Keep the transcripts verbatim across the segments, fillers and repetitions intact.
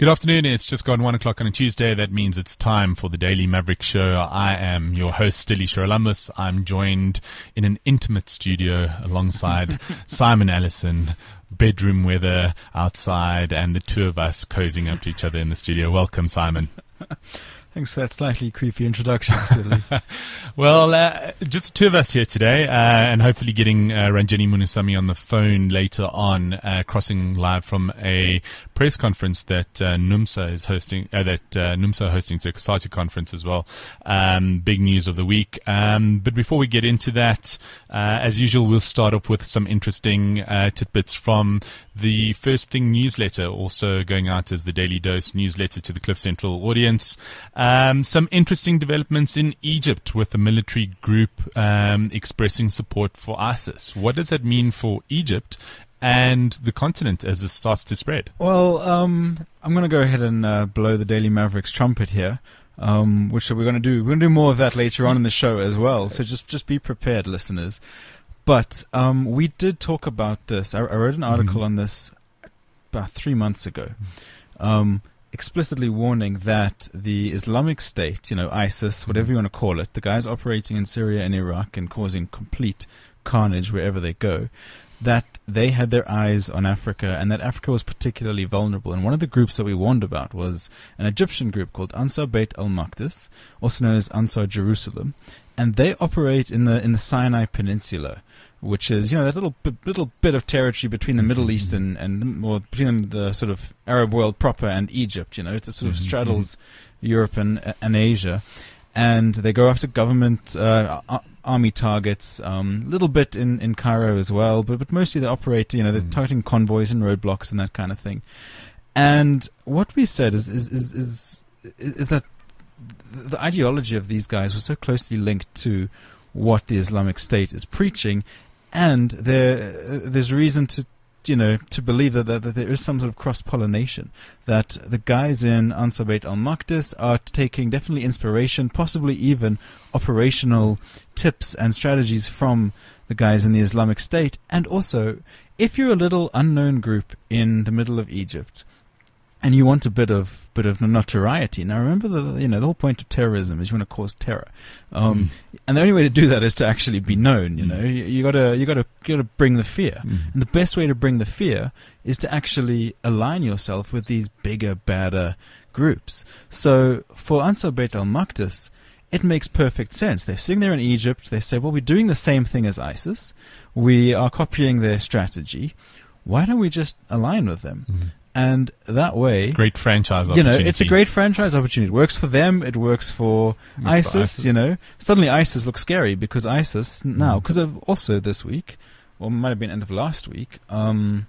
Good afternoon. It's just gone one o'clock on a Tuesday. That means it's time for the Daily Maverick Show. I am your host, Stilly Shiralamus. I'm joined in an intimate studio alongside Simon Allison, bedroom weather outside, and the two of us cozying up to each other in the studio. Welcome, Simon. Thanks for that slightly creepy introduction, Stilly. Well, uh, just the two of us here today, uh, and hopefully getting uh, Ranjeni Munusamy on the phone later on, uh, crossing live from a press conference that uh, NUMSA is hosting, uh, that uh, NUMSA hosting to a COSATU conference as well. Um, big news of the week. Um, but before we get into that, uh, as usual, we'll start off with some interesting uh, tidbits from the First Thing newsletter, also going out as the Daily Dose newsletter to the Cliff Central audience. Um, some interesting developments in Egypt with the military group um, expressing support for ISIS. What does that mean for Egypt and the continent as it starts to spread? Well, um, I'm going to go ahead and uh, blow the Daily Mavericks trumpet here, um, which we're going to do. We're going to do more of that later on in the show as well. So just just be prepared, listeners. But um, we did talk about this. I, I wrote an article mm-hmm. on this about three months ago, um, explicitly warning that the Islamic State, you know, ISIS, whatever you want to call it, the guys operating in Syria and Iraq and causing complete carnage wherever they go, that they had their eyes on Africa and that Africa was particularly vulnerable. And one of the groups that we warned about was an Egyptian group called Ansar Beit al-Maqdis, also known as Ansar Jerusalem, and they operate in the in the Sinai Peninsula, which is, you know, that little b- little bit of territory between the Middle East and, and or between the sort of Arab world proper and Egypt. You know, it sort of mm-hmm. straddles Europe and and Asia, and they go after government uh, ar- army targets. A um, little bit in, in Cairo as well, but but mostly they operate. You know, they're mm-hmm. targeting convoys and roadblocks and that kind of thing. And what we said is is is is, is that the ideology of these guys was so closely linked to what the Islamic State is preaching, and there there's reason to you know to believe that, that, that there is some sort of cross-pollination, that the guys in Ansar Beit al-Maqdis are taking definitely inspiration, possibly even operational tips and strategies from the guys in the Islamic State. And also, if you're a little unknown group in the middle of Egypt and you want a bit of bit of notoriety. Now, remember, the you know the whole point of terrorism is you want to cause terror, um, mm. and the only way to do that is to actually be known. You mm. know, you, you gotta you gotta you gotta bring the fear, mm. and the best way to bring the fear is to actually align yourself with these bigger, badder groups. So for Ansar Beit al-Maqdis, it makes perfect sense. They're sitting there in Egypt. They say, well, we're doing the same thing as ISIS. We are copying their strategy. Why don't we just align with them? Mm. And that way, great franchise you opportunity. know, it's a great franchise opportunity. It works for them. It works for, works ISIS, for ISIS. You know, suddenly ISIS looks scary because ISIS now, because mm. also this week, or it might have been end of last week, um,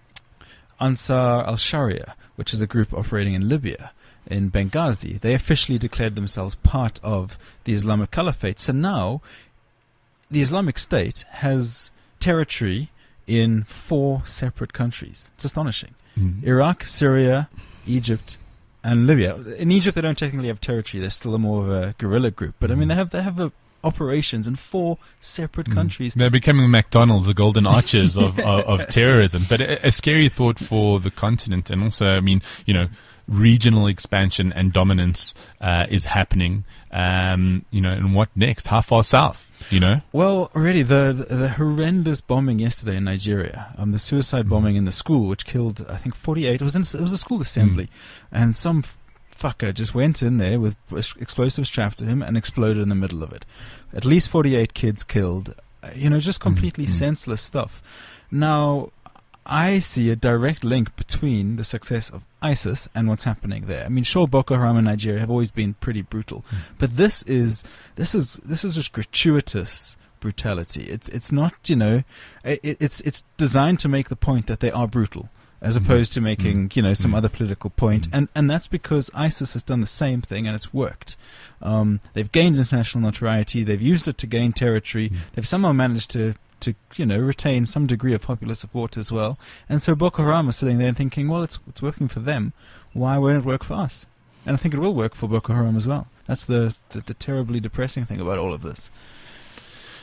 Ansar al-Sharia, which is a group operating in Libya, in Benghazi, they officially declared themselves part of the Islamic Caliphate. So now, the Islamic State has territory in four separate countries. It's astonishing. Mm. Iraq, Syria, Egypt, and Libya. In Egypt, they don't technically have territory. They're still a more of a guerrilla group. But I mean, they have they have a operations in four separate mm. countries. They're becoming McDonald's, the golden arches of, of, of yes. terrorism. But a, a scary thought for the continent. And also, I mean, you know, regional expansion and dominance uh, is happening. Um, you know, and what next? How far south? You know? Well, already the, the the horrendous bombing yesterday in Nigeria, um, the suicide bombing in the school, which killed, I think, forty-eight. It was in, it was a school assembly, mm. and some f- fucker just went in there with explosives strapped to him and exploded in the middle of it. At least forty-eight kids killed. Uh, you know, just completely mm. senseless stuff. Now, I see a direct link between the success of ISIS and what's happening there. I mean, sure, Boko Haram in Nigeria have always been pretty brutal, mm. but this is this is this is just gratuitous brutality. It's it's not, you know, it, it's it's designed to make the point that they are brutal, as mm. opposed to making mm. you know some mm. other political point, mm. and and that's because ISIS has done the same thing and it's worked. Um, they've gained international notoriety. They've used it to gain territory. Mm. They've somehow managed to. to, you know, retain some degree of popular support as well. And so Boko Haram is sitting there and thinking, well, it's it's working for them. Why won't it work for us? And I think it will work for Boko Haram as well. That's the, the, the terribly depressing thing about all of this.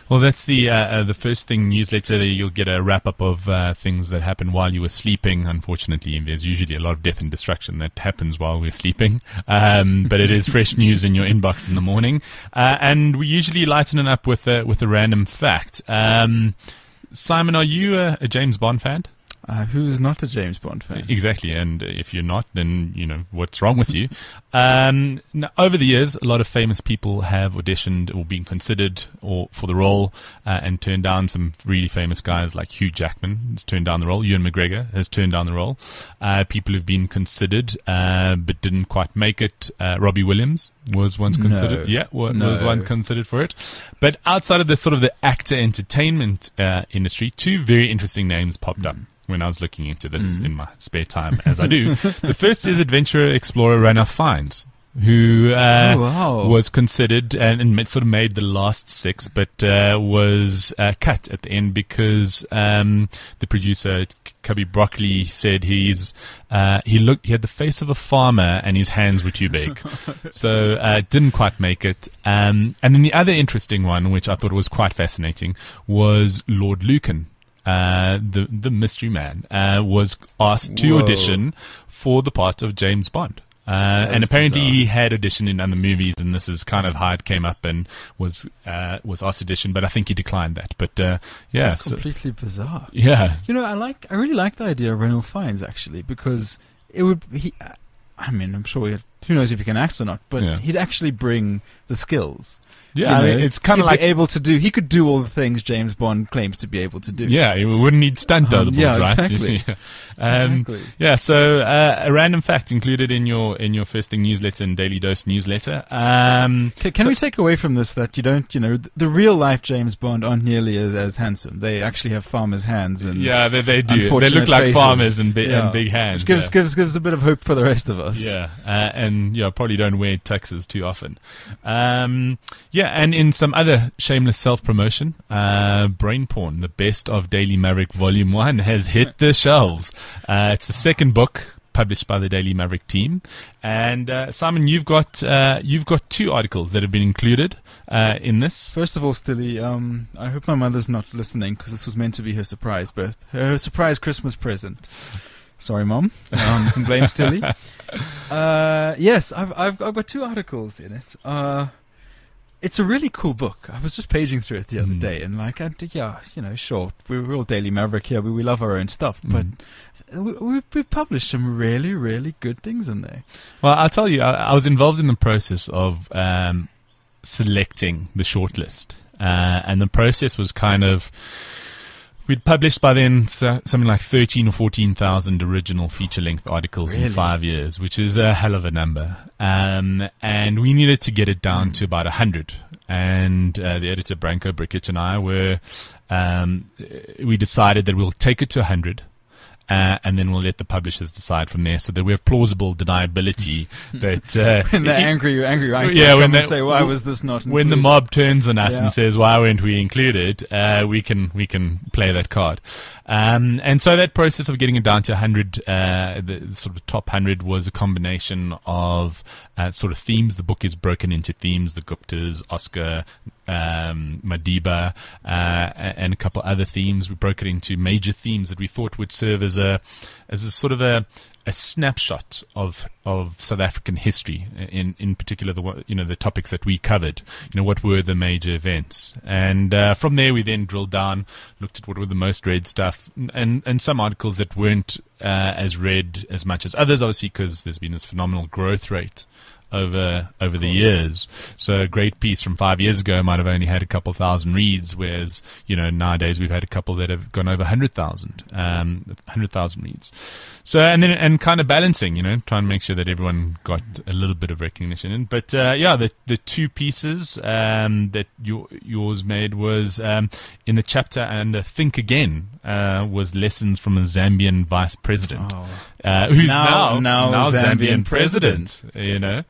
Well, that's the uh, uh, the first thing newsletter. You'll get a wrap up of uh, things that happened while you were sleeping. Unfortunately, there's usually a lot of death and destruction that happens while we're sleeping, um, but it is fresh news in your inbox in the morning. Uh, and we usually lighten it up with a with a random fact. Um, Simon, are you a, a James Bond fan? Uh, who's not a James Bond fan? Exactly, and if you're not, then, you know, what's wrong with you? Um, now, over the years, a lot of famous people have auditioned or been considered or for the role uh, and turned down. Some really famous guys like Hugh Jackman has turned down the role. Ewan McGregor has turned down the role. Uh, people who've been considered uh, but didn't quite make it. Uh, Robbie Williams was once considered. No. Yeah, was, No. was one considered for it. But outside of the sort of the actor entertainment uh, industry, two very interesting names popped up when I was looking into this Mm. in my spare time, as I do. The first is adventurer explorer Ranulph Fiennes, who uh, Oh, wow. was considered and, and sort of made the last six, but uh, was uh, cut at the end because um, the producer Cubby Broccoli said he's uh, he looked he had the face of a farmer and his hands were too big, so uh, didn't quite make it. Um, and then the other interesting one, which I thought was quite fascinating, was Lord Lucan. Uh, the the mystery man uh, was asked to Whoa. audition for the part of James Bond. Uh, and is apparently bizarre. he had auditioned in other movies, and this is kind of how it came up, and was uh, was asked to audition, but I think he declined that. But uh, yeah, That's so- completely bizarre. yeah, You know, I like, I really like the idea of Ranulph Fiennes actually, because it would, he, I mean, I'm sure he had, who knows if he can act or not, but Yeah. he'd actually bring the skills. yeah. You I know, mean, it's kind he'd of like be able to do. He could do all the things James Bond claims to be able to do. yeah, we wouldn't need stunt Um, doubles, yeah, right? exactly. Yeah. Um, Exactly. Yeah, so uh, a random fact included in your in your First Thing newsletter and Daily Dose newsletter. Um, Can, can so- we take away from this that you don't, you know, th- the real life James Bond aren't nearly as, as handsome. They actually have farmers' hands and yeah, they, they do. They unfortunate look like faces. farmers and, bi- Yeah. and big hands. which gives yeah. gives gives a bit of hope for the rest of us. Yeah, uh, and yeah, probably don't wear tuxes too often. Um, yeah, and in some other shameless self-promotion, uh, Brain Porn, the best of Daily Maverick Volume One, has hit the shelves. Uh, it's the second book published by the Daily Maverick team, and uh, Simon, you've got uh, you've got two articles that have been included uh, in this. First of all, Stilly, um, I hope my mother's not listening because this was meant to be her surprise birth, her surprise Christmas present. Sorry, Mom. Um, can blame Stilly. Uh, yes, I've, I've I've got two articles in it. Uh, it's a really cool book. I was just paging through it the other Mm. day, and like, I, yeah, you know, sure, we're, we're all Daily Maverick here. We, we love our own stuff, but Mm. we, we've, we've published some really, really good things in there. Well, I'll tell you, I, I was involved in the process of um, selecting the shortlist, uh, and the process was kind of. We'd published by then so, something like thirteen or fourteen thousand original feature-length articles Really? in five years, which is a hell of a number. Um, and we needed to get it down to about one hundred. And uh, the editor, Branko Brikic, and I were, um, we decided that we'll take it to one hundred. Uh, and then we'll let the publishers decide from there, so that we have plausible deniability that uh, When the angry, angry writers Yeah, come when and they- say, "Why was this not?" when the included?" mob turns on us Yeah. and says, "Why weren't we included?" Uh, we can we can play that card, um, and so that process of getting it down to one hundred, uh, the sort of top one hundred, was a combination of uh, sort of themes. The book is broken into themes: the Guptas, Oscar, um, Madiba, uh, and a couple other themes. We broke it into major themes that we thought would serve as a as a sort of a a snapshot of of South African history, in in particular the one- you know the topics that we covered. You know, what were the major events, and uh, from there we then drilled down, looked at what were the most read stuff, and and some articles that weren't uh, as read as much as others, obviously because there's been this phenomenal growth rate over over the years. So a great piece from five years ago might have only had a couple thousand reads, whereas you know nowadays we've had a couple that have gone over one hundred thousand, um, one hundred thousand reads. So and then and kind of balancing, you know, trying to make sure that everyone got a little bit of recognition in. But uh, yeah, the the two pieces um, that your, yours made was um, in the chapter under Think Again uh, was lessons from a Zambian vice president. Oh. Uh, who's Now- now now Zambian, Zambian president, you know.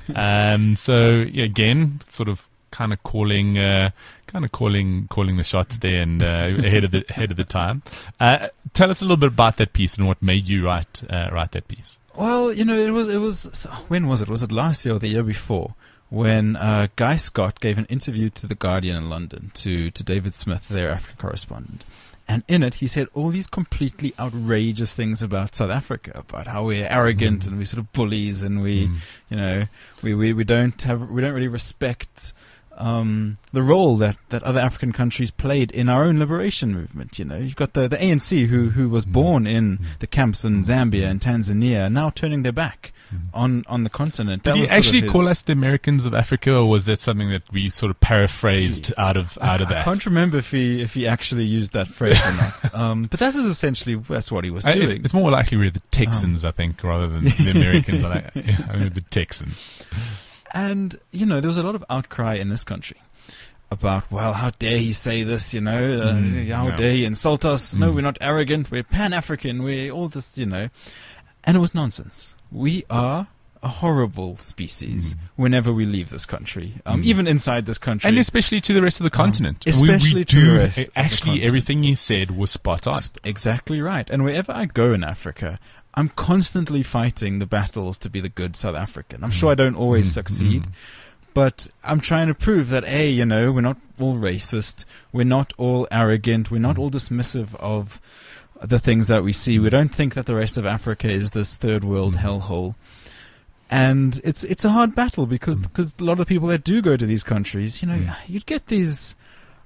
Um, so yeah, again, sort of kind of calling, uh, kind of calling, calling the shots there, and uh, ahead of the ahead of the time. Uh, tell us a little bit about that piece and what made you write uh, write that piece. Well, you know, it was it was so- when was it? Was it last year or the year before? when uh, Guy Scott gave an interview to The Guardian in London to, to David Smith, their African correspondent. And in it, he said all these completely outrageous things about South Africa, about how we're arrogant mm. and we're sort of bullies, and we, mm. you know, we, we, we don't have, we don't really respect um, the role that, that other African countries played in our own liberation movement. You know, you've got the, the A N C who who was mm. born in mm. the camps in Zambia and Tanzania, now turning their back on on the continent. Did that he actually call us the Americans of Africa, or was that something that we sort of paraphrased he, out of out I, of that? I can't remember if he if he actually used that phrase or not. Um, but that was essentially that's what he was doing. It's, it's more likely we're the Texans, um, I think, rather than the Americans. I like, yeah, I mean, the Texans. And you know, there was a lot of outcry in this country about, well, how dare he say this, you know, uh, mm, how yeah. dare he insult us? Mm. No, we're not arrogant. We're Pan-African. We're all this, you know. And it was nonsense. We are a horrible species mm. whenever we leave this country, um, mm. even inside this country. And especially to the rest of the continent. Um, especially we, we to do, the rest Actually, the everything he said was spot on. Exactly right. And wherever I go in Africa, I'm constantly fighting the battles to be the good South African. I'm mm. sure I don't always mm. succeed. Mm. But I'm trying to prove that, A, you know, we're not all racist. We're not all arrogant. We're not all dismissive of the things that we see. We don't think that the rest of Africa is this third world hellhole. And it's it's a hard battle because because a lot of people that do go to these countries, you know, mm. you'd get these,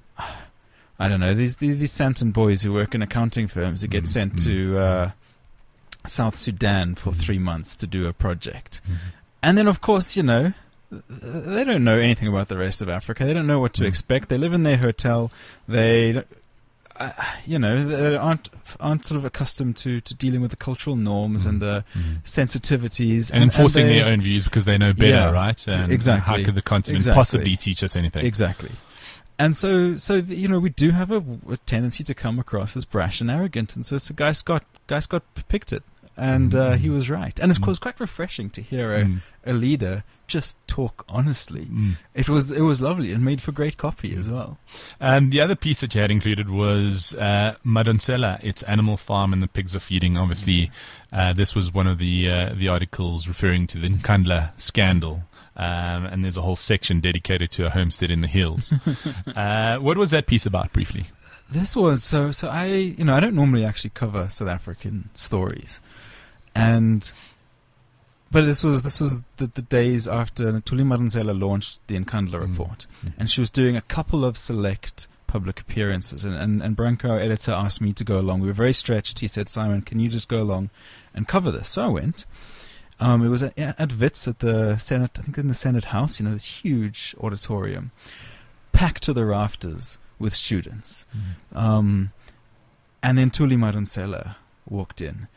I don't know, these these, these Santon boys who work in accounting firms who get sent mm. to uh, South Sudan for three months to do a project. Mm. And then, of course, you know, they don't know anything about the rest of Africa. They don't know what to mm. expect. They live in their hotel. They, uh, you know, they aren't aren't sort of accustomed to, to dealing with the cultural norms mm. and the mm. sensitivities and, and enforcing and they, their own views because they know better, yeah, right? And exactly. How could the continent exactly. possibly teach us anything? Exactly. And so, so you know, we do have a, a tendency to come across as brash and arrogant, and so, so Guy Scott, Guy Scott picked it. And uh, he was right. And it's, mm. it's quite refreshing to hear a, mm. a leader just talk honestly. Mm. It was it was lovely and made for great copy as well. Um, the other piece that you had included was uh, Madonsela, its animal farm and the pigs are feeding. Obviously, uh, this was one of the uh, the articles referring to the Nkandla scandal. Um, and there's a whole section dedicated to a homestead in the hills. uh, what was that piece about, briefly? This was so. So I, you know, I don't normally actually cover South African stories, and but this was this was the, the days after Thuli Madonsela launched the Nkandla report, mm. and she was doing a couple of select public appearances, and and, and Branko, our editor, asked me to go along. We were very stretched. He said, "Simon, can you just go along and cover this?" So I went. Um, it was at, at Wits at the Senate, I think in the Senate House. You know, this huge auditorium, packed to the rafters with students. Mm. Um, and then Thuli Madonsela walked in.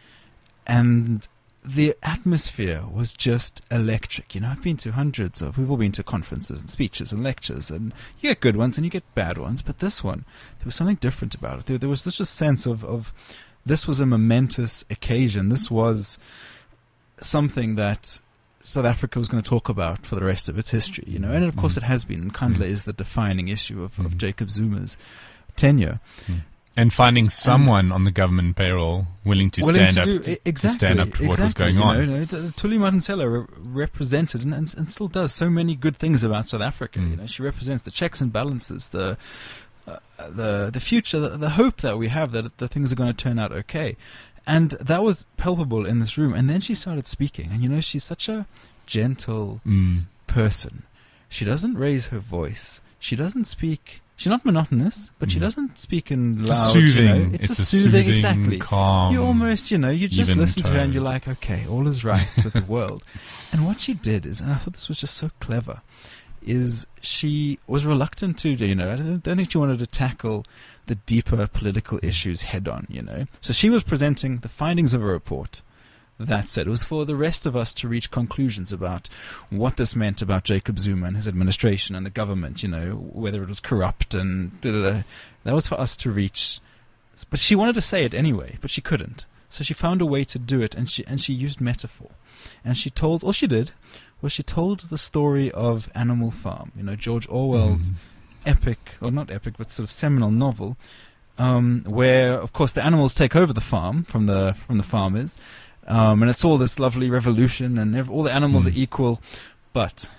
And the atmosphere was just electric. You know, I've been to hundreds of, we've all been to conferences and speeches and lectures, and you get good ones and you get bad ones. But this one, there was something different about it. There, there was this just sense of, of, this was a momentous occasion. This was something that South Africa was going to talk about for the rest of its history, you know, and of course mm. it has been. Nkandla mm. is the defining issue of, mm. of Jacob Zuma's tenure. Mm. And finding someone and on the government payroll willing to willing stand to up, do, to, exactly, to stand up to exactly, what was going you on. Know, you know, the, the Thuli Madonsela re- represented and, and, and still does so many good things about South Africa. Mm. You know, she represents the checks and balances, the uh, the the future, the, the hope that we have that the things are going to turn out okay. And that was palpable in this room. And then she started speaking. And, you know, she's such a gentle mm. person. She doesn't raise her voice. She doesn't speak. She's not monotonous, but mm. she doesn't speak in loud. It's soothing. You know, it's, it's a, a soothing, soothing, exactly. calm. You almost, you know, you just listen tone. to her and you're like, okay, all is right with the world. And what she did is, and I thought this was just so clever, is she was reluctant to, you know, I don't, don't think she wanted to tackle the deeper political issues head on, you know. So she was presenting the findings of a report. That said, it was for the rest of us to reach conclusions about what this meant about Jacob Zuma and his administration and the government, you know, whether it was corrupt and da-da-da. That was for us to reach. But she wanted to say it anyway, but she couldn't. So she found a way to do it, and she and she used metaphor. And she told, all she did was she told the story of Animal Farm, you know, George Orwell's mm. epic, or not epic, but sort of seminal novel, um, where, of course, the animals take over the farm from the from the farmers, um, and it's all this lovely revolution, and ev- all the animals mm. are equal, but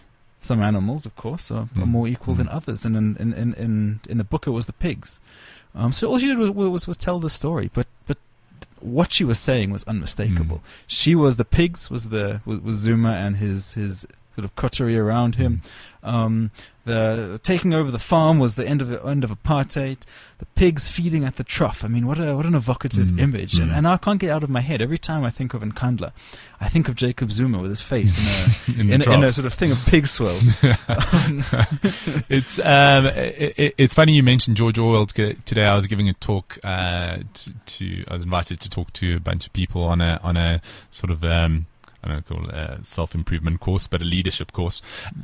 some animals, of course, are, Mm. are more equal Mm. than others, and in in, in, in in the book it was the pigs. Um, so all she did was, was was tell the story, but but what she was saying was unmistakable. Mm. She was the pigs, was the was, was Zuma and his his sort of coterie around him. Um, the taking over the farm was the end of the end of apartheid. The pigs feeding at the trough. I mean, what a what an evocative Mm. image, and, Mm. and I can't get out of my head every time I think of Nkandla. I think of Jacob Zuma with his face in a In the in, a, in a trough. sort of thing of pig swell. It's um, it, it, it's funny you mentioned George Orwell t- today. I was giving a talk uh, to, to I was invited to talk to a bunch of people on a on a sort of um, I don't know, call it a self-improvement course, but a leadership course.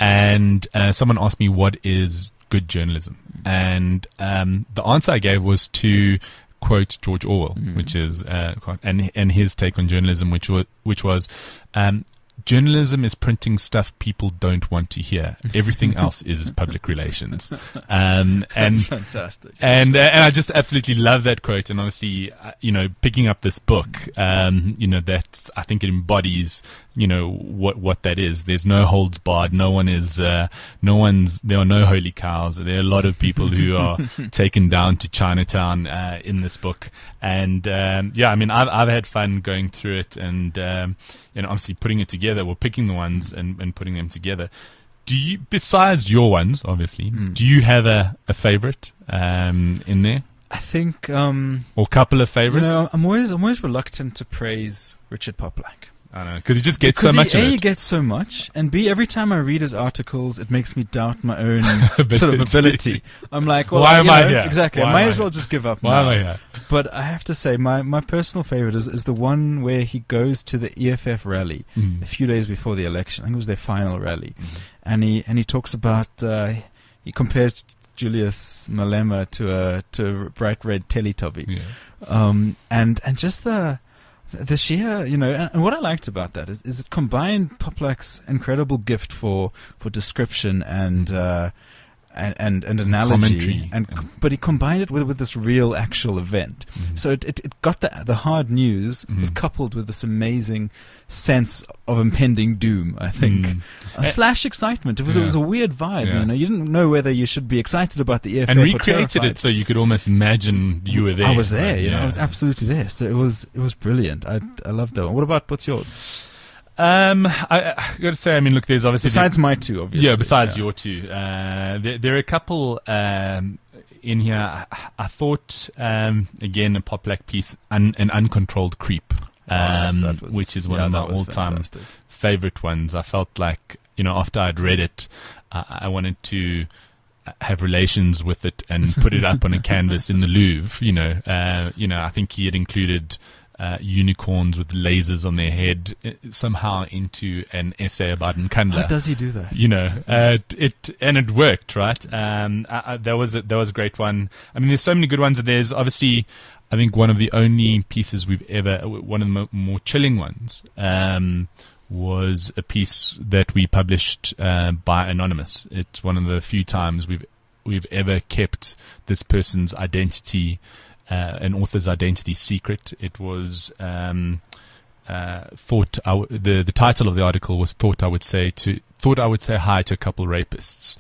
And uh, someone asked me, what is good journalism? And um, the answer I gave was to quote George Orwell, Mm. which is, uh, quite- and and his take on journalism, which was, which was um, journalism is printing stuff people don't want to hear. Everything else is public relations. Um, and That's fantastic. and uh, and I just absolutely love that quote. And obviously, uh, you know, picking up this book, um, you know, that I think it embodies, you know, what what that is. There's no holds barred. No one is, uh, no one's. There are no holy cows. There are a lot of people who are taken down to Chinatown uh, in this book. And um, yeah, I mean, I've I've had fun going through it, and um, you know, obviously putting it together. We're picking the ones and, and putting them together. Do you, besides your ones, obviously, Mm. do you have a, a favorite um, in there, I think um, or couple of you favorites? know I'm always I'm always reluctant to praise Richard Poplack. I don't know, because you just get Because so much he, of A, it. you get so much, and B, every time I read his articles, it makes me doubt my own sort of Ability. ability. I'm like, well, Why you am I know, here? Exactly. Why I might am as I well just give up Why now. am I here? But I have to say, my, my personal favorite is, is the one where he goes to the E F F rally Mm. a few days before the election. I think it was their final rally. Mhm. And he and he talks about, uh, he compares Julius Malema to a, to a bright red Teletubby. Yeah. Um, and, and just the, the sheer, you know, and, and what I liked about that is, is it combined Poplack's incredible gift for, for description and, uh, and, and, and analogy, Commentary, and yeah. but he combined it with, with this real actual event. Mhm. So it, it, it got the the hard news was Mhm. coupled with this amazing sense of impending doom. I think Mm. uh, slash excitement. It was Yeah. it was a weird vibe. Yeah. You know, you didn't know whether you should be excited about the E F F And or recreated terrified. it so you could almost imagine you were there. I was there. right? You know, Yeah. I was absolutely there. So it was it was brilliant. I I loved that one. What about what's yours? Um, I, I got to say, I mean, look, there's obviously Besides my two, obviously. yeah, besides Yeah. your two, uh, there, there are a couple um, in here. I, I thought um, again a Poplack piece, un, an uncontrolled creep, Oh, that- um, that was- which is one yeah, of my that was all-time fantastic. favorite ones. I felt like, you know, after I'd read it, I, I wanted to have relations with it and put it up on a canvas in the Louvre. You know, uh, you know, I think he had included uh, unicorns with lasers on their head uh, somehow into an essay about Nkandla. How does he do that? You know, uh, it and it worked, right? Um, I, I, that was a, that was a great one. I mean, there's so many good ones. There's obviously, I think one of the only pieces we've ever, one of the mo- more chilling ones, um, was a piece that we published uh, by Anonymous. It's one of the few times we've we've ever kept this person's identity, uh, an author's identity, secret. It was. Um, Uh, thought I w- the the title of the article was thought I would say to thought I would say hi to a couple rapists,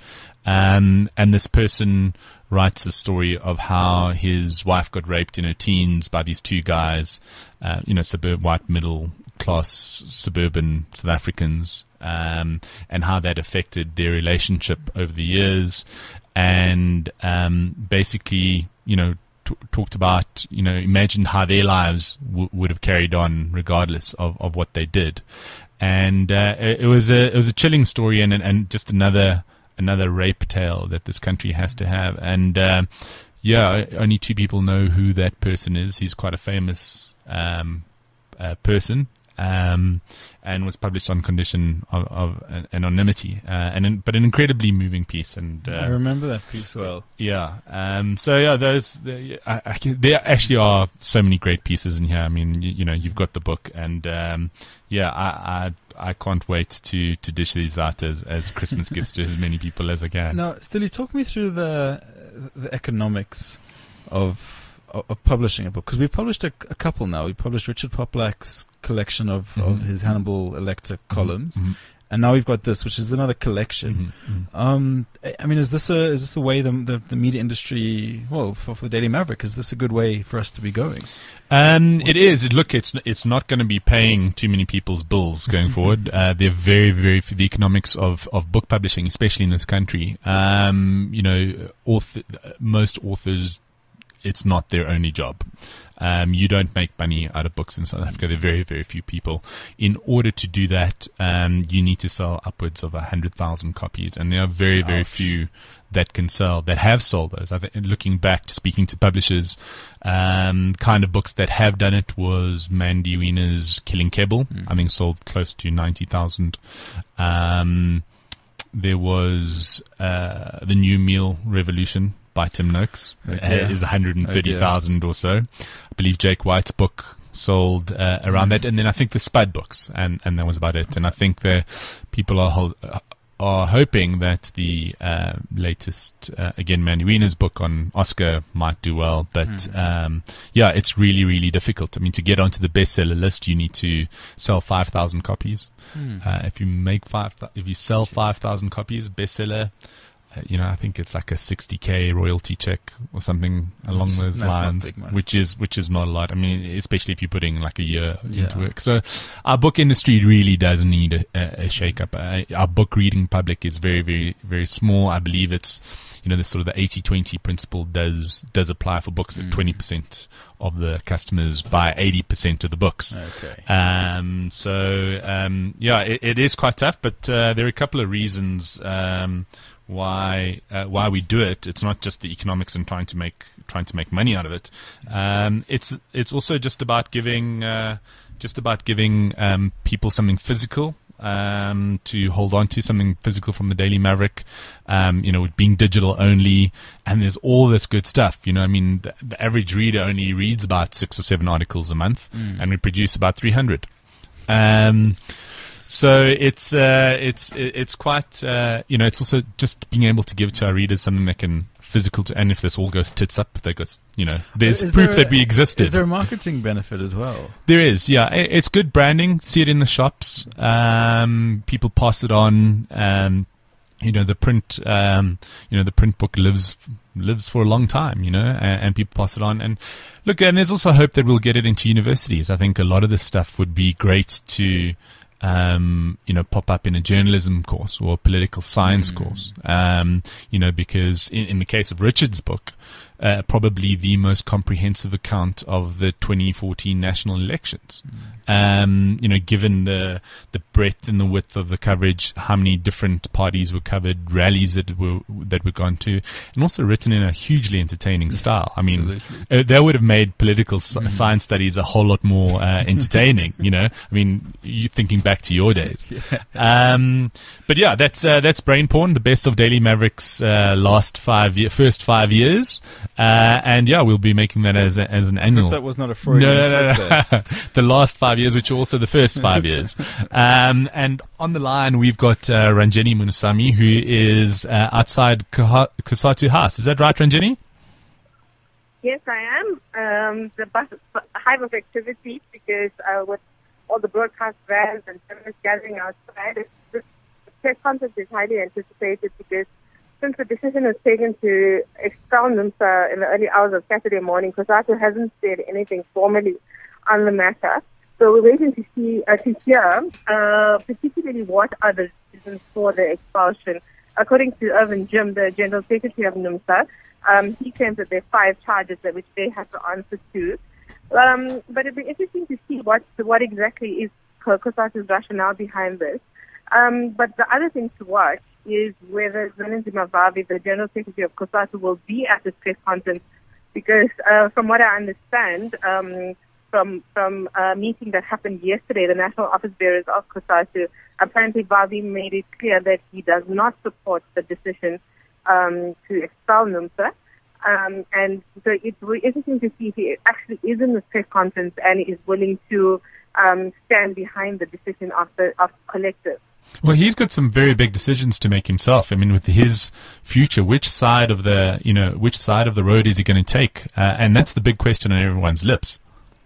um, and this person writes a story of how his wife got raped in her teens by these two guys, uh, you know, suburb white middle class suburban South Africans, um, and how that affected their relationship over the years, and um, basically, you know. Talked about, you know, imagined how their lives w- would have carried on regardless of, of what they did, and uh, it, it was a it was a chilling story and and just another another rape tale that this country has to have. And uh, yeah, only two people know who that person is. He's quite a famous um, uh, person. Um, and was published on condition of, of an- anonymity, uh, and an, but an incredibly moving piece. And uh, I remember that piece well. yeah. Um, so yeah, those the, I, I, can- there actually are so many great pieces in here. I mean, you, you know, you've got the book, and um, yeah, I, I I can't wait to, to dish these out as, as Christmas gifts to as many people as I can. Now, Stilly, talk me through the the economics of of, of publishing a book? Because we've published a, a couple now. We published Richard Poplack's collection of, Mhm. of his Hannibal Lecter columns. Mhm. And now we've got this, which is another collection. Mhm. Um, I I mean, is this a is this a way the the, the media industry, well, for, for the Daily Maverick, is this a good way for us to be going? Um, it is. Look, it's it's not going to be paying too many people's bills going forward. Uh, they're very, very for the economics of, of book publishing, especially in this country. Um, you know, author, most authors, it's not their only job. Um, you don't make money out of books in South Africa. There are very, very few people. In order to do that, um, you need to sell upwards of a hundred thousand copies, and there are very, very Ouch. few that can sell, that have sold those. I think, looking back, speaking to publishers, um, kind of books that have done it was Mandy Wiener's Killing Kebble. Mm. I think sold close to ninety thousand. Um, there was uh, the New Meal Revolution by Tim Noakes. Oh, It dear. is one hundred thirty thousand or so. I believe Jake White's book sold uh, around Mm. that, and then I think the Spud books, and, and that was about it. And I think the people are hold, are hoping that the uh, latest, uh, again, Mandy Wiener's book on Oscar might do well. But Mm. um, yeah, it's really, really difficult. I mean, to get onto the bestseller list, you need to sell five thousand copies. Mm. Uh, if you make five, if you sell Jeez. five thousand copies, bestseller. Uh, you know, I think it's like a sixty K royalty check or something along That's- those that's not lines, big money. which is which is not a lot. I mean, especially if you're putting like a year Yeah. into work. So, our book industry really does need a, a, a shake-up. Uh, our book reading public is very, very, very small. I believe it's, you know, the sort of the eighty twenty principle does does apply for books. That Mm. twenty percent of the customers buy eighty percent of the books. Okay. Um, so, um, yeah, it, it is quite tough, but uh, there are a couple of reasons um, why uh, why we do it. It's not just the economics and trying to make trying to make money out of it. Um, it's it's also just about giving uh, just about giving um, people something physical. Um, to hold on to something physical from the Daily Maverick, um, you know, being digital only, and there's all this good stuff. You know, I mean, the, the average reader only reads about six or seven articles a month, Mm. and we produce about three hundred. Um, so it's uh, it's it's quite uh, you know, it's also just being able to give to our readers something that can physical to, and if this all goes tits up, they got, you know, there's Is proof there a- that we existed. Is there a marketing benefit as well? There is, yeah. I- It's good branding. See it in the shops. Um, people pass it on. Um, you know, the print, um, you know, the print book lives lives for a long time. You know, and, and people pass it on. And look, and there's also hope that we'll get it into universities. I think a lot of this stuff would be great to, um, you know, pop up in a journalism course or a political science Mm. course. Um, you know, because in, in the case of Richard's book, uh, probably the most comprehensive account of the twenty fourteen national elections. Um, you know, given the the breadth and the width of the coverage, how many different parties were covered, rallies that were that were gone to, and also written in a hugely entertaining style. I mean, Absolutely. uh, that would have made political s- science studies a whole lot more uh, entertaining. You know, I mean, you thinking back to your days. Um, but yeah, that's uh, that's Brain Porn, the best of Daily Maverick's uh, last five year, first five years, uh, and yeah, we'll be making that as a, as an I annual. hope that was not a Freudian No, no, no, slip there. no. The last five years, which are also the first five years. Um, and on the line, we've got uh, Ranjeni Munusamy, who is uh, outside Kaha- Kusatu House. Is that right, Ranjeni? Yes, I am. Um, the bus, hive of activity because uh, with all the broadcast vans and journalists gathering outside, it's, this press conference is highly anticipated because since the decision was taken to expel NUMSA in the early hours of Saturday morning, COSATU hasn't said anything formally on the matter. So we're waiting to see, uh, to hear, uh, particularly what are the reasons for the expulsion. According to Irvin Jim, the General Secretary of NUMSA, um, he claims that there are five charges that which they have to answer to. Um, but it'd be interesting to see what what exactly is COSATU's rationale behind this. Um, but the other thing to watch is whether Zwelinzima Vavi, the General Secretary of COSATU, will be at this press conference, because uh, from what I understand, um, from from a meeting that happened yesterday, the National Office Bearers of COSATU, apparently Vavi made it clear that he does not support the decision um, to expel NUMSA. Um, and so it's really interesting to see if he actually is in this press conference and is willing to um, stand behind the decision of the, of the collective. Well, he's got some very big decisions to make himself. I mean, with his future, which side of the, you know, which side of the road is he going to take? Uh, and that's the big question on everyone's lips.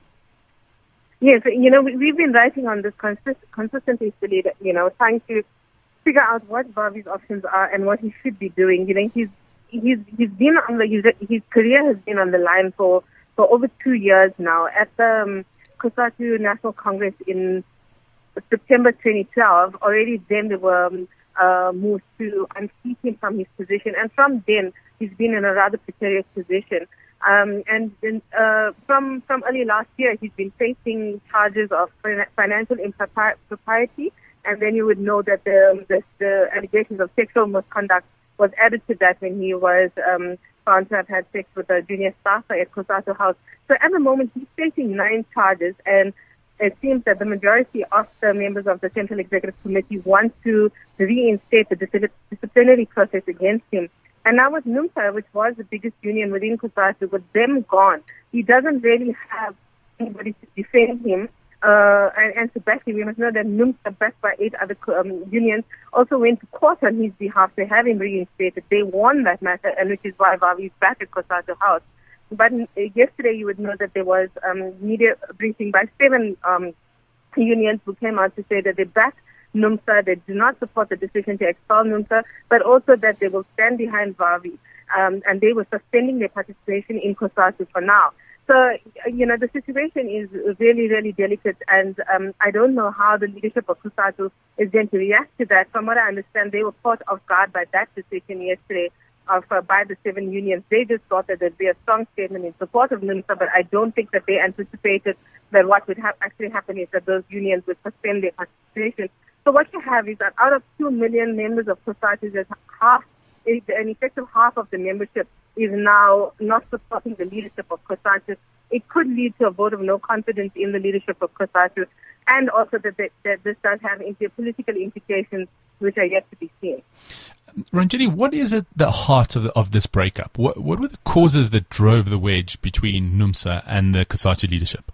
Yes, you know, we, we've been writing on this consist- consistently, you know, trying to figure out what Vavi's options are and what he should be doing. You know, he's he's he's been on the his, his career has been on the line for, for over two years now. At the um, COSATU National Congress in September twenty twelve, already then there were um, uh, moves to unseat him from his position, and from then he's been in a rather precarious position. Um, and then, uh, from from early last year, he's been facing charges of financial impropriety, and then you would know that the, the, the allegations of sexual misconduct was added to that when he was um, found to have had sex with a junior staffer at COSATU House. So at the moment, he's facing nine charges, and it seems that the majority of the members of the Central Executive Committee want to reinstate the disciplinary process against him. And now with NUMSA, which was the biggest union within COSATU, with them gone, he doesn't really have anybody to defend him uh, and, and to back him. We must know that NUMSA, backed by eight other um, unions, also went to court on his behalf to have him reinstated. They won that matter, and which is why Vavi is back at COSATU House. But yesterday you would know that there was um, media briefing by seven um, unions who came out to say that they back NUMSA, they do not support the decision to expel NUMSA, but also that they will stand behind Vavi, um, and they were suspending their participation in COSATU for now. So, you know, the situation is really, really delicate, and um, I don't know how the leadership of COSATU is going to react to that. From what I understand, they were caught off guard by that decision yesterday of uh, by the seven unions. They just thought that there'd be a strong statement in support of NUMSA, but I don't think that they anticipated that what would ha- actually happen is that those unions would suspend their participation. So what you have is that out of two million members of COSATU, there's half, an effective half of the membership is now not supporting the leadership of COSATU. It could lead to a vote of no confidence in the leadership of COSATU, and also that, that, that this does have into political implications which are yet to be seen. Ranjini, what is at the heart of, the, of this breakup? What, what were the causes that drove the wedge between NUMSA and the COSATU leadership?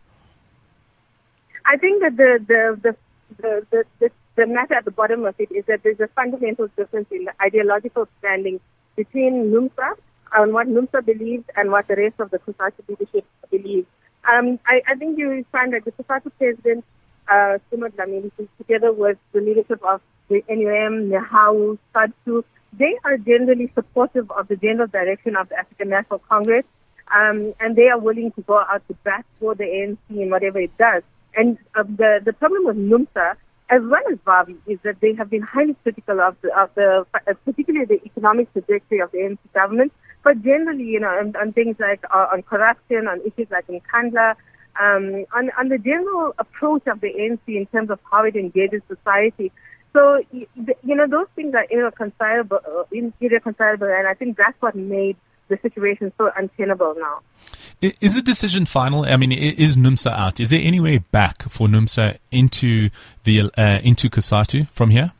I think that the the the the, the, the The matter at the bottom of it is that there's a fundamental difference in the ideological standing between NUMSA and what NUMSA believes and what the rest of the COSATU leadership believes. Um, I, I think you will find that the COSATU president, uh, Sumad Dlamini, together with the leadership of the N U M, NEHAWU, SADTU, they are generally supportive of the general direction of the African National Congress, um, and they are willing to go out to bat for the A N C in whatever it does. And uh, the, the problem with NUMSA, as well as Vavi, is that they have been highly critical of the, of the uh, particularly the economic trajectory of the A N C government, but generally, you know, on, on things like uh, on corruption, on issues like in Nkandla, um, on, on the general approach of the A N C in terms of how it engages society. So, you know, those things are irreconcilable, uh, irreconcilable, and I think that's what made the situation so untenable now. Is the decision final? I mean, is NUMSA out? Is there any way back for NUMSA into the uh, into COSATU from here?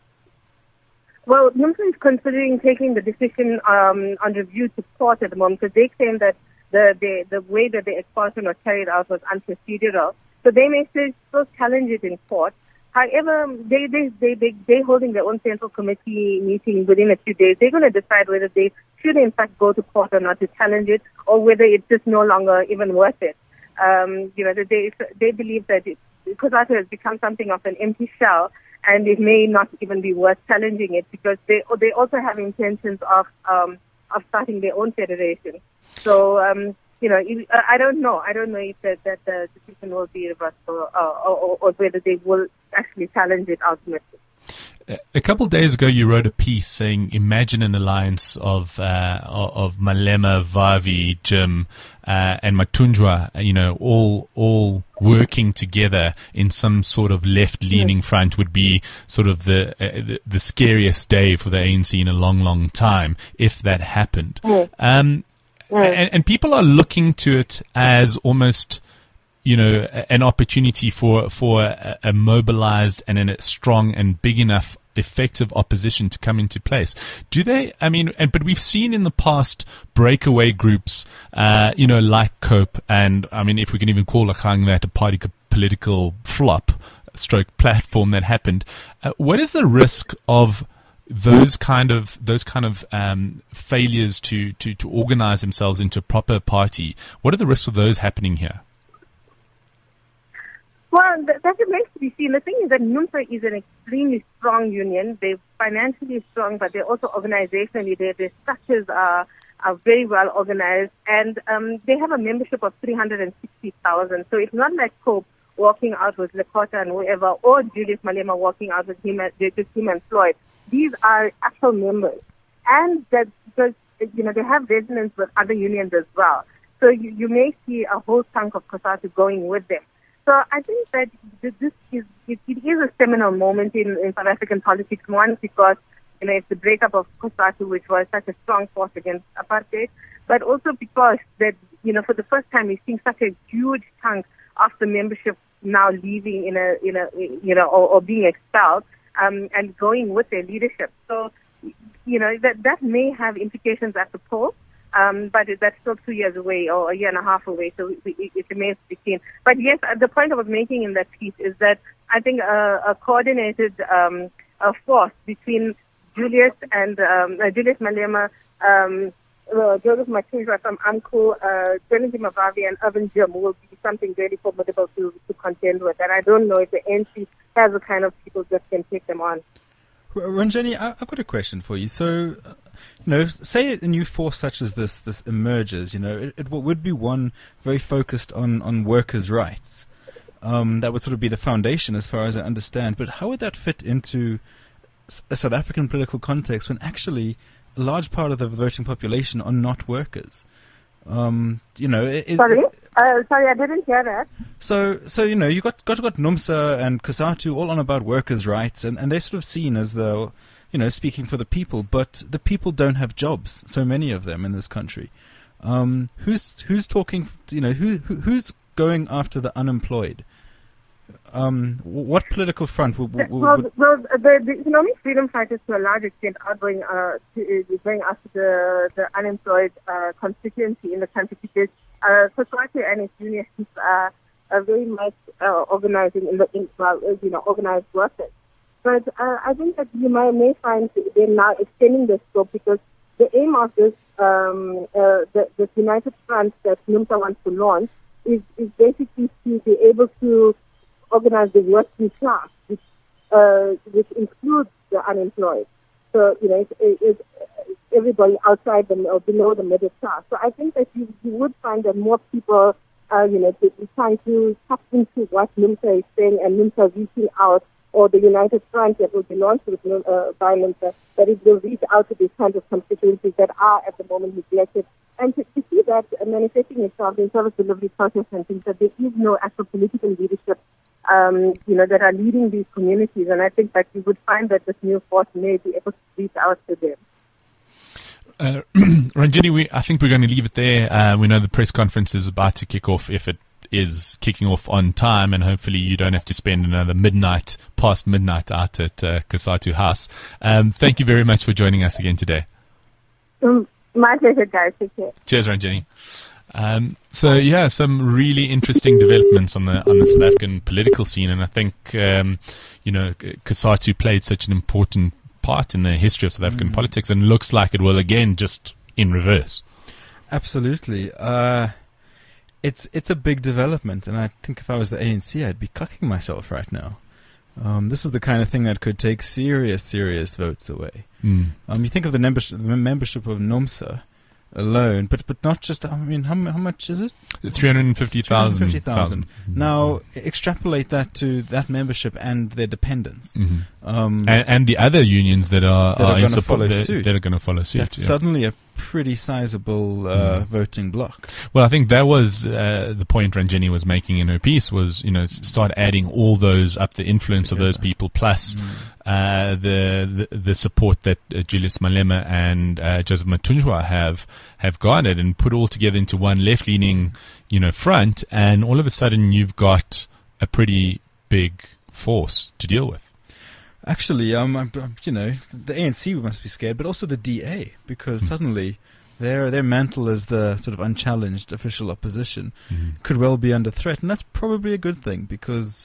Well, NUMSA is considering taking the decision um, on review to court at the moment, because they claim that the, the the way that the expulsion was carried out was unprocedural. So they may still challenge it in court. However, they they they they they holding their own central committee meeting within a few days. They're going to decide whether they should in fact go to court or not to challenge it, or whether it's just no longer even worth it. Um, you know, they they believe that it, COSATU has become something of an empty shell, and it may not even be worth challenging it, because they they also have intentions of um, of starting their own federation. So. Um, You know, I don't know. I don't know if that, that the decision will be reversible, uh, or, or whether they will actually challenge it ultimately. A couple of days ago, you wrote a piece saying, "Imagine an alliance of uh, of Malema, Vavi, Jim, uh, and Matunjwa. You know, all all working together in some sort of left-leaning mm. front would be sort of the, uh, the the scariest day for the A N C in a long, long time if that happened." Mm. Um, And, and people are looking to it as almost, you know, an opportunity for for a, a mobilized and a strong and big enough, effective opposition to come into place. Do they? I mean, and but we've seen in the past breakaway groups, uh, you know, like COPE, and I mean, if we can even call Lekgang that a party political flop, stroke platform that happened. Uh, what is the risk of those kind of those kind of um, failures to, to, to organize themselves into a proper party? What are the risks of those happening here? Well, that, that remains to be seen. The thing is that NUMSA is an extremely strong union. They're financially strong, but they're also organizationally, their, their structures are, are very well organized, and um, they have a membership of three hundred sixty thousand. So it's not like COPE walking out with Lekota and whoever, or Julius Malema walking out with him, just him and Floyd. These are actual members, and that because you know they have resonance with other unions as well. So you, you may see a whole chunk of COSATU going with them. So I think that this is it, it is a seminal moment in, in South African politics. One, because you know it's the breakup of COSATU, which was such a strong force against apartheid, but also because that you know for the first time we're seeing such a huge chunk of the membership now leaving in a in a you know or, or being expelled um, and going with their leadership. So you know that that may have implications at the polls. Um, but that's still two years away or a year and a half away, so it, it remains to be seen. But yes, the point I was making in that piece is that I think a, a coordinated um, a force between Julius and um, uh, Julius Malema, um, uh, Joseph Mathunjwa from AMCU, uh, Kennedy Mavavi, and Irvin Jim will be something very formidable to, to contend with. And I don't know if the N C has the kind of people that can take them on. Ranjeni, I've got a question for you. So, uh, you know, say a new force such as this this emerges. You know, it, it would be one very focused on, on workers' rights. Um, that would sort of be the foundation, as far as I understand. But how would that fit into a South African political context when actually a large part of the voting population are not workers? Um, you know, it, sorry, it, uh, sorry, I didn't hear that. So, so you know, you got got got NUMSA and COSATU all on about workers' rights, and, and they're sort of seen as the, you know, speaking for the people. But the people don't have jobs. So many of them in this country. Um, who's who's talking? You know, who, who who's going after the unemployed? Um, what political front would? would, would well, well the, the economic freedom fighters, to a large extent, are going uh, to, uh, going after the the unemployed uh, constituency in the country, because uh, COSATU and its unions are, are very much uh, organizing in the in, well, you know organized workers. But uh, I think that you might may find they're now extending the scope, because the aim of this um, uh, the, the United Front that NUMSA wants to launch is is basically to be able to organize the working class, which, uh, which includes the unemployed. So, you know, it's, it's everybody outside the or below the middle class. So I think that you, you would find that more people, uh, you know, trying to tap into what NUMSA is saying, and NUMSA reaching out, or the United Front that will be launched with uh, violence, uh, that it will reach out to these kinds of constituencies that are at the moment neglected. And to, to see that uh, manifesting itself in service delivery process and things, that there is no actual political leadership Um, you know, that are leading these communities, and I think that you would find that this new force may be able to reach out to them. Uh, Ranjini, we, I think we're going to leave it there. Uh, we know the press conference is about to kick off, if it is kicking off on time, and hopefully you don't have to spend another midnight, past midnight out at uh, COSATU House. Um, thank you very much for joining us again today. Um, my pleasure, guys. Take care. Cheers, Ranjini. Um, so yeah, some really interesting developments on the on the South African political scene, and I think um, you know COSATU played such an important part in the history of South African mm. politics, and looks like it will again, just in reverse. Absolutely, uh, it's it's a big development, and I think if I was the A N C, I'd be cucking myself right now. Um, this is the kind of thing that could take serious, serious votes away. Mm. Um, you think of the membership, the membership of NUMSA alone, but but not just. I mean, how how much is it? Three hundred and fifty thousand. Now extrapolate that to that membership and their dependents, mm-hmm. um, and, and the other unions that are that are, are going to follow that, suit. That are going to follow suit. That's yeah. suddenly a pretty sizable uh, mm. voting bloc. Well, I think that was uh, the point Ranjini was making in her piece. Was you know start adding all those up, the influence Together. of those people, plus mm. uh, the, the the support that uh, Julius Malema and uh, Joseph Mathunjwa have have garnered, and put all together into one left-leaning, you know, front, and all of a sudden you've got a pretty big force to deal with. Actually, um, I'm, I'm, you know, the A N C must be scared, but also the D A, because mm. suddenly their their mantle as the sort of unchallenged official opposition mm. could well be under threat, and that's probably a good thing, because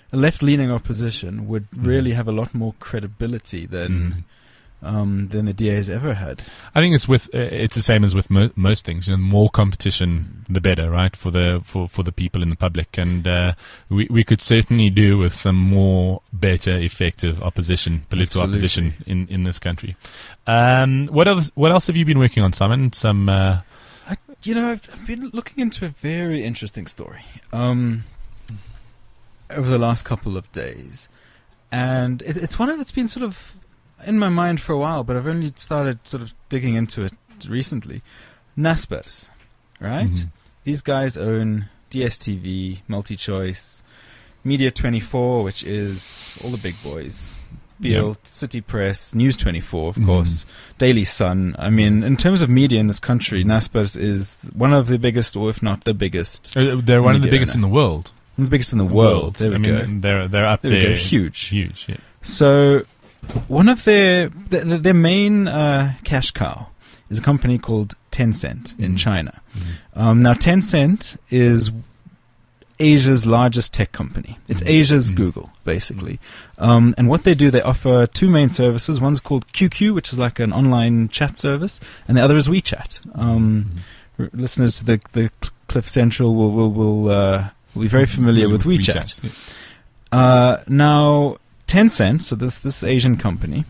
a left-leaning opposition would really have a lot more credibility than Mm. um, than the D A has ever had. I think it's with uh, it's the same as with mo- most things. You know, more competition, the better, right? For the for, for the people in the public, and uh, we we could certainly do with some more better, effective opposition, political Absolutely. opposition in, in this country. Um, what else? What else have you been working on, Simon? Some. Uh, I, you know, I've, I've been looking into a very interesting story um, over the last couple of days, and it, it's one of it's been sort of in my mind for a while, but I've only started sort of digging into it recently. Naspers, right? Mhm. These guys own D S T V, MultiChoice, Media twenty-four, which is all the big boys. Beale, Yep. City Press, News twenty-four, of Mhm. course, Daily Sun. I mean, in terms of media in this country, Naspers is one of the biggest, or if not the biggest, uh, they're one of the Media biggest owner. in the world. one of the biggest in the world. There we I go. mean, they're they're up There we there. go. Huge. Huge. Yeah. So, one of their their, their main uh, cash cow is a company called Tencent in Mhm. China. Mhm. Um, now, Tencent is Asia's largest tech company. It's Mhm. Asia's Mhm. Google, basically. Um, and what they do, they offer two main services. One's called Q Q, which is like an online chat service, and the other is WeChat. Um, Mhm. r- listeners to the, the Cliff Central will will will, uh, will be very familiar with WeChat. Yeah. Uh, now, Tencent, so this this Asian company,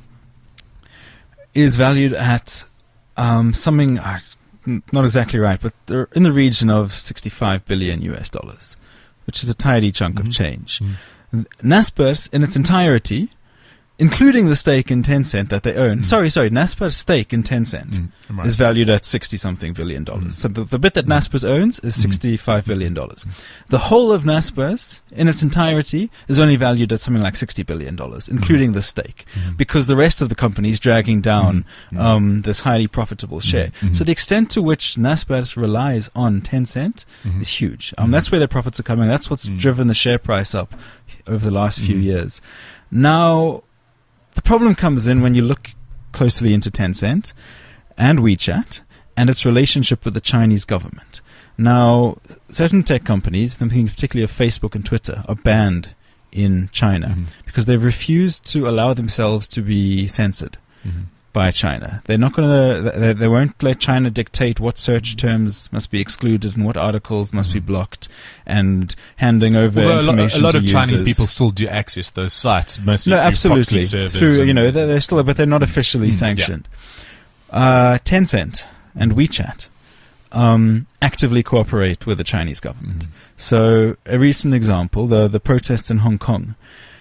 is valued at um, something uh, n- not exactly right, but they're in the region of sixty-five billion U S dollars, which is a tidy chunk Mhm. of change. Mhm. Naspers, in its entirety, including the stake in Tencent that they own, Mm. sorry, sorry, Naspers' stake in Tencent Mm, right. is valued at sixty-something billion dollars. Mm. So the, the bit that Mm. Naspers owns is Mm. sixty-five billion dollars. The whole of Naspers, in its entirety, is only valued at something like sixty billion dollars, including the stake, Mhm. because the rest of the company is dragging down Mhm. um, this highly profitable share. Mhm. So the extent to which Naspers relies on Tencent Mhm. is huge. Um, Mhm. That's where their profits are coming. That's what's Mm. driven the share price up over the last few Mm. years. Now, the problem comes in when you look closely into Tencent and WeChat and its relationship with the Chinese government. Now, certain tech companies, I'm thinking particularly of Facebook and Twitter, are banned in China Mhm. because they've refused to allow themselves to be censored Mhm. by China. They're not going to. They, they won't let China dictate what search terms must be excluded and what articles must be blocked, and handing over Well, a lot, information a lot to of Chinese users. people still do access those sites, mostly No, through absolutely. proxy servers Through and- you know, they're, they're still, but they're not officially Mm, yeah. sanctioned. Uh, Tencent and WeChat um, actively cooperate with the Chinese government. Mhm. So, a recent example: the the protests in Hong Kong.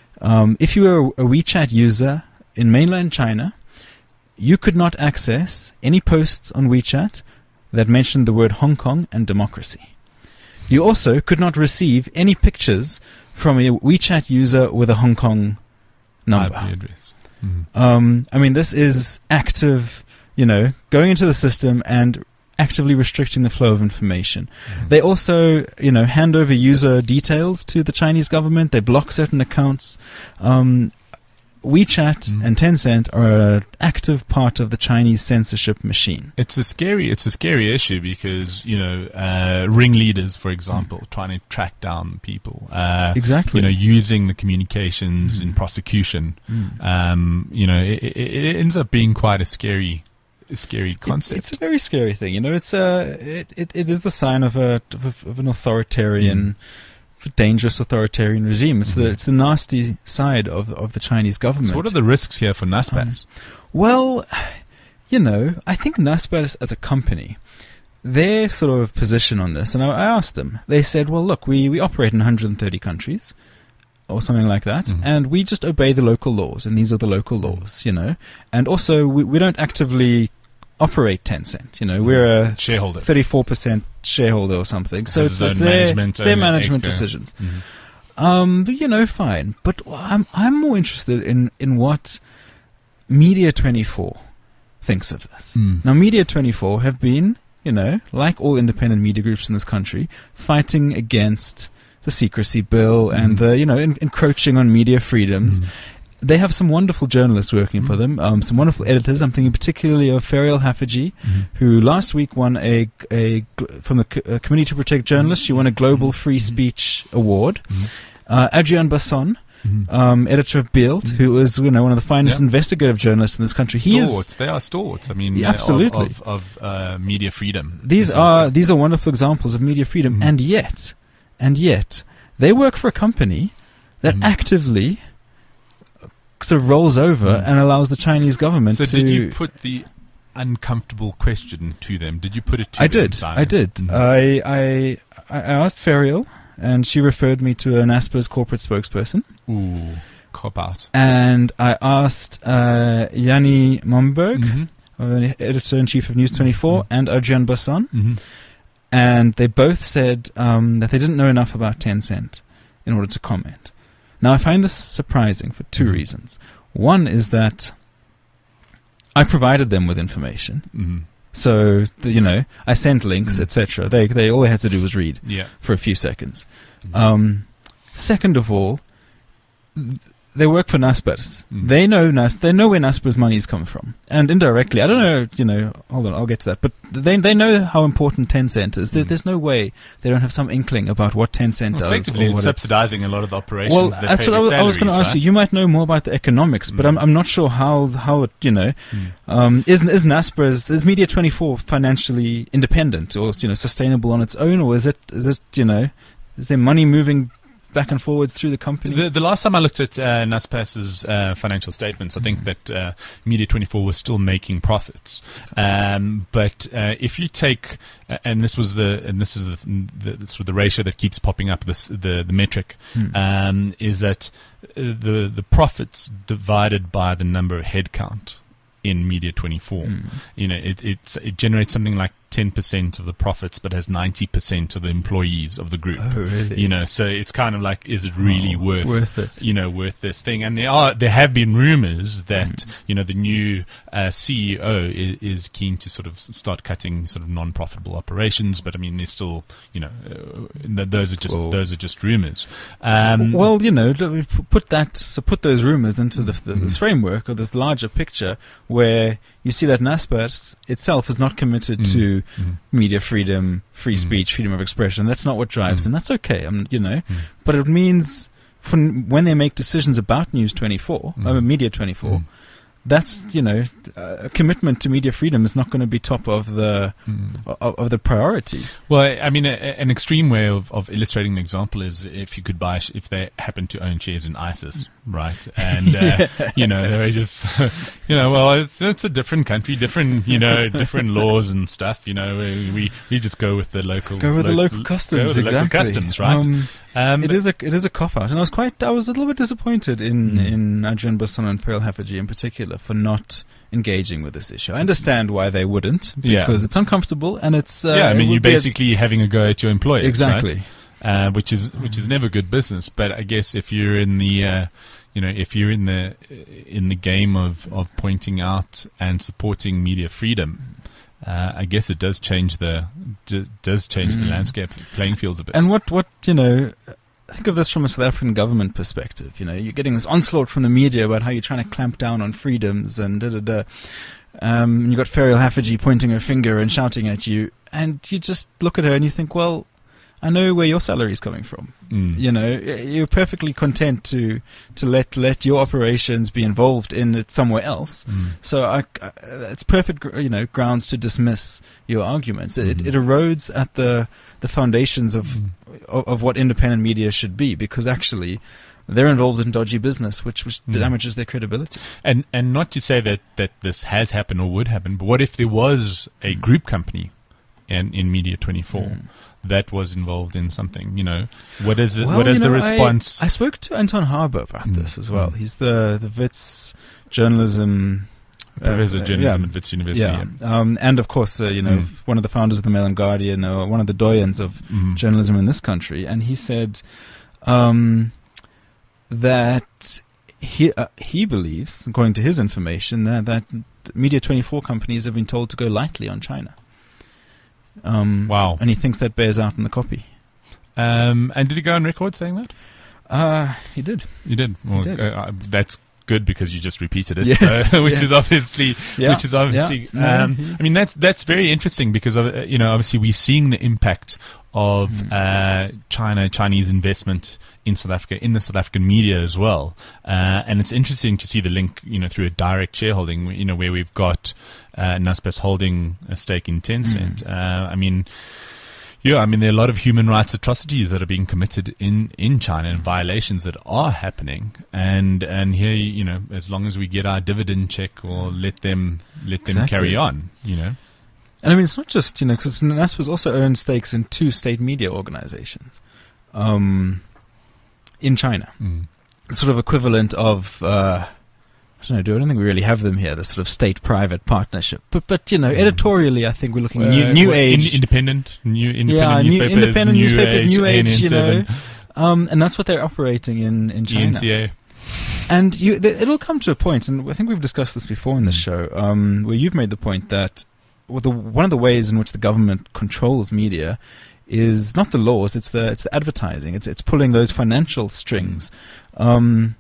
Um, if you were a WeChat user in mainland China, you could not access any posts on WeChat that mentioned the word Hong Kong and democracy. You also could not receive any pictures from a WeChat user with a Hong Kong number. I P address. Mhm. Um, I mean, this is active, you know, going into the system and actively restricting the flow of information. Mhm. They also, you know, hand over user details to the Chinese government. They block certain accounts. Um, WeChat Mm. and Tencent are an active part of the Chinese censorship machine. It's a scary, it's a scary issue because you know uh, ringleaders, for example, trying to track down people. Uh, Exactly. You know, using the communications in prosecution. Mm. Um, you know, it, it, it ends up being quite a scary, a scary It- concept. it's a very scary thing. You know, it's a, it, it, it is the sign of a of, a, of an authoritarian, dangerous authoritarian regime. It's the Mhm. it's the nasty side of of the Chinese government. So what are the risks here for Naspers? Well, you know, I think Naspers as a company, their sort of position on this, and I, I asked them, they said, well, look, we, we operate in one hundred thirty countries, or something like that, Mhm. and we just obey the local laws, and these are the local laws, you know, and also we, we don't actively operate Tencent, you know, we're a Shareholder. thirty-four percent shareholder or something, so Has it's, its it's own their, management, it's their own management exco. decisions. Mhm. Um, but, you know, fine. But I'm I'm more interested in, in what Media twenty-four thinks of this. Mm. Now, Media twenty-four have been, you know, like all independent media groups in this country, fighting against the secrecy bill and Mm. the, you know, en- encroaching on media freedoms. Mm. They have some wonderful journalists working for Mm. them, um, some wonderful editors. I'm thinking particularly of Ferial Haffajee, Mhm. who last week won a, a gl- from the C- uh, Committee to Protect Journalists. She won a Global Free Mhm. Speech Award. Mhm. Uh, Adrian Basson, Mhm. um, editor of Bild, who is you know one of the finest Yeah. investigative journalists in this country. He is. Stalwarts. They are stalwarts. I mean, Yeah, uh, absolutely. of, of, of uh, media freedom. These Exactly. are these are wonderful examples of media freedom, Mhm. and yet, and yet, they work for a company that Mhm. actively sort of rolls over Mhm. and allows the Chinese government So to. did you put the uncomfortable question to them? Did you put it to I them, did. Simon? I did. Mhm. I, I I asked Ferial, and she referred me to an Naspers corporate spokesperson. Ooh, cop out. And I asked uh, Yanni Momberg, Mhm. uh, editor-in-chief of News twenty-four, Mhm. and Adrian Basson, Mhm. and they both said um, that they didn't know enough about Tencent in order to comment. Now, I find this surprising for two Mhm. reasons. One is that I provided them with information. Mhm. So, the, you know, I sent links, Mhm. et cetera. They, they all they had to do was read Yeah. for a few seconds. Mhm. Um, second of all, th- they work for Naspers. Mm. They know Nas. They know where Naspers money's come from, and indirectly, I don't know. You know, hold on, I'll get to that. But they they know how important Tencent is. There, Mm. There's no way they don't have some inkling about what Tencent Well, does. effectively, or it's what it's- subsidizing a lot of the operations. well, that that's pay what I the was, I was going to salaries, ask you. right? You might know more about the economics, but Mm. I'm I'm not sure how how it, you know Mm. um, is is Naspers is Media twenty-four financially independent or you know sustainable on its own, or is it is it you know is there money moving back and forwards through the company? The, the last time I looked at uh, Naspers' uh, financial statements, I think that uh, Media twenty-four was still making profits. Um, but uh, if you take, uh, and this was the, and this is the, the, the sort of the ratio that keeps popping up, this the the metric, Hmm. um, is that uh, the the profits divided by the number of headcount in Media twenty-four. Hmm. You know, it it's, it generates something like ten percent of the profits, but has ninety percent of the employees of the group. Oh, really? You know, so it's kind of like, is it really Oh, worth, worth it? you know, worth this thing? And there are, there have been rumors that, Mm. you know, the new uh, C E O is, is keen to sort of start cutting sort of non-profitable operations, but I mean, there's still, you know, uh, th- those are just, Well- those are just rumors. Um, Well, you know, let me p- put that so put those rumors into the, the, this Mhm. framework or this larger picture where you see that Naspers itself is not committed Mm. to Mhm. media freedom, free Mm. speech, freedom of expression. That's not what drives Mm. them. That's okay. I mean, you know, Mm. but it means for n- when they make decisions about News twenty-four, Mm. uh, Media twenty-four, Mm. that's you know uh, a commitment to media freedom is not going to be top of the Mm. of, of the priority. Well, I mean, a, an extreme way of, of illustrating an example is if you could buy, sh- if they happen to own shares in ISIS, right? And, uh, you know, they're just, you know, well, it's, it's a different country, different, you know, different laws and stuff, you know, we, we, we just go with the local, Go with the lo- local go customs, with the local exactly. customs, right? Um, Um, It is a it is a cop out, and I was quite I was a little bit disappointed in Mm. in Adrian Basson and Ferial Haffajee in particular for not engaging with this issue. I understand why they wouldn't Yeah. because it's uncomfortable and it's uh, yeah, I it mean, would you're be a- basically having a go at your employers, exactly. right? Uh, which is which is never good business. But I guess if you're in the uh, you know if you're in the in the game of, of pointing out and supporting media freedom, uh, I guess it does change the d- does change the Mm. landscape, playing fields a bit. And what what you know. Think of this from a South African government perspective. You know, you're getting this onslaught from the media about how you're trying to clamp down on freedoms and da da da. Um, and you got Ferial Haffajee pointing her finger and shouting at you, and you just look at her and you think, well, I know where your salary is coming from. Mm. You know, you're perfectly content to to let let your operations be involved in it somewhere else. Mm. So I, I, it's perfect, gr- you know, grounds to dismiss your arguments. It, Mhm. it erodes at the the foundations of, Mm. of of what independent media should be, because actually they're involved in dodgy business, which which Mm. damages their credibility. And and not to say that, that this has happened or would happen, but what if there was a group company in, in Media twenty-four Mm. that was involved in something? You know, what is it, Well, what is you the know, I- response? I, spoke to Anton Harber about Mm. this as well. Mm. He's the the Wits journalism. Professor uh, of journalism yeah. at Wits University. Yeah, um, and of course, uh, you know, Mm. one of the founders of the Mail and Guardian, uh, one of the doyens of Mhm. journalism in this country, and he said um, that he uh, he believes, according to his information, that that Media twenty-four companies have been told to go lightly on China. Um, Wow. And he thinks that bears out in the copy. Um, and did he go on record saying that? Uh, he did. You did. Well, did. Uh, uh, that's good because you just repeated it, Yes, so, which yes. is obviously, Yeah, which is obviously. yeah. Um, Mhm. I mean, that's that's very interesting because uh, you know, obviously, we're seeing the impact of Mm. uh, China, Chinese investment in South Africa, in the South African media as well. Uh, and it's interesting to see the link, you know, through a direct shareholding, you know, where we've got uh, Naspers holding a stake in Tencent. Mm. Uh, I mean. Yeah, I mean, there are a lot of human rights atrocities that are being committed in, in China and violations that are happening. And and here, you know, as long as we get our dividend check or let them let them Exactly. carry on, you know. And I mean, it's not just, you know, because Naspers also owns stakes in two state media organizations um, in China. Mm. Sort of equivalent of, uh, I don't know, do I don't think we really have them here, the sort of state-private partnership. But, but you know, Mm. editorially, I think we're looking Uh, new, new well, in- age. independent, new independent yeah, new, newspapers, independent new newspapers, age, new age, you know. A N N seven, Um, and that's what they're operating in, in E China. N C A. And you, th- it'll come to a point, and I think we've discussed this before in the Mm. show, um, where you've made the point that well, the, one of the ways in which the government controls media is not the laws; it's the it's the advertising. It's it's pulling those financial strings. Um,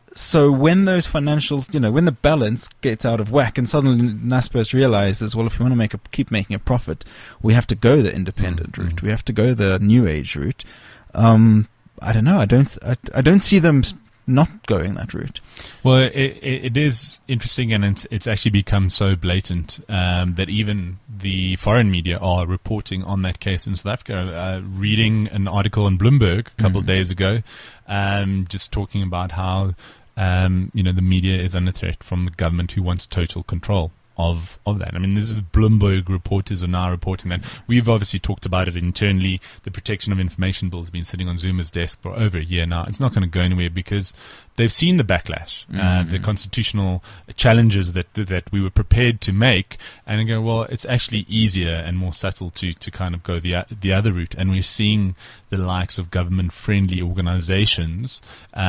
so when those financial, you know, when the balance gets out of whack, and suddenly Naspers realizes, well, if we want to make a, keep making a profit, we have to go the independent Mm. route. We have to go the new age route. Um, I don't know. I don't. I, I don't see them s- not going that route. Well, it, it, it is interesting, and it's, it's actually become so blatant um, that even the foreign media are reporting on that case in South Africa. Uh, reading an article on Bloomberg a couple Mhm. of days ago, um, just talking about how um, you know the media is under threat from the government, who wants total control of of that. I mean, this is Bloomberg reporters are now reporting that. We've obviously talked about it internally. The Protection of Information Bill has been sitting on Zuma's desk for over a year now. It's not going to go anywhere because they've seen the backlash, uh, the Mhm. constitutional challenges that that we were prepared to make, and go, well, it's actually easier and more subtle to to kind of go the o- the other route. And we're seeing the likes of government-friendly organizations,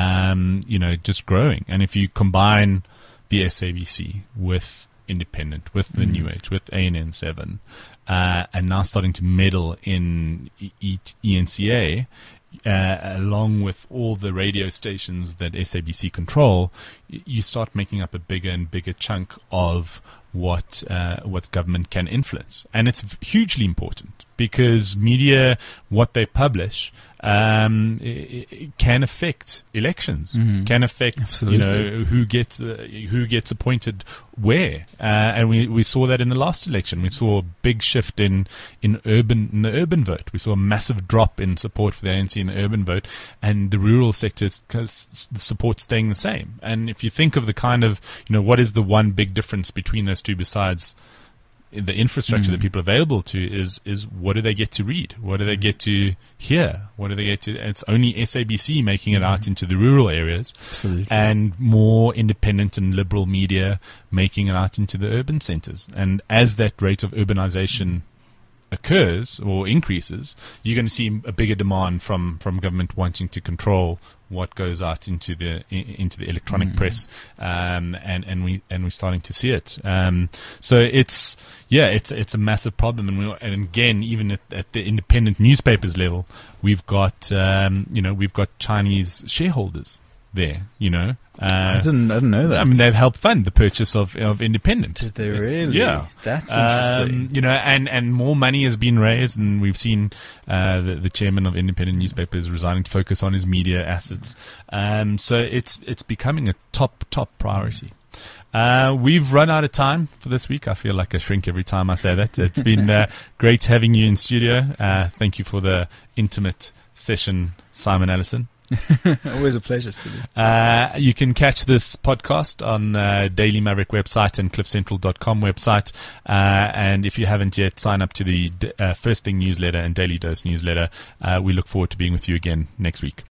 um, you know, just growing. And if you combine the S A B C with Independent, with the Mm. New Age, with A N N seven, uh, and now starting to meddle in E- E- E N C A, uh, along with all the radio stations that S A B C control, y- you start making up a bigger and bigger chunk of what uh, what government can influence, and it's v- hugely important because media, what they publish, um, i- i- can affect elections, Mhm. can affect Absolutely. you know who gets uh, who gets appointed where, uh, and we we saw that in the last election. We saw a big shift in in urban in the urban vote. We saw a massive drop in support for the A N C in the urban vote, and the rural sectors cause the support staying the same. And if you think of the kind of you know what is the one big difference between those two besides the infrastructure Mm. that people are available to is is what do they get to read? What do they get to hear? What do they get to? It's only S A B C making it out into the rural areas, Absolutely. and more independent and liberal media making it out into the urban centers. And as that rate of urbanization occurs or increases, you're going to see a bigger demand from, from government wanting to control what goes out into the i- into the electronic Mm. press, um, and and we and we're starting to see it. Um, so it's yeah, it's it's a massive problem, and we and again even at, at the independent newspapers level, we've got um, you know we've got Chinese shareholders there, you know. Uh, I didn't. I didn't know that. I mean, they've helped fund the purchase of of Independent. Did they really? Yeah. That's interesting. Um, you know, and, and more money has been raised, and we've seen uh, the, the chairman of independent newspapers resigning to focus on his media assets. Um, so it's it's becoming a top top priority. Uh, we've run out of time for this week. I feel like I shrink every time I say that. It's been uh, great having you in studio. Uh, thank you for the intimate session, Simon Allison. Always a pleasure, Stevie. Uh, you can catch this podcast on uh, Daily Maverick website and cliff central dot com website. Uh, and if you haven't yet, sign up to the uh, First Thing newsletter and Daily Dose newsletter. Uh, we look forward to being with you again next week.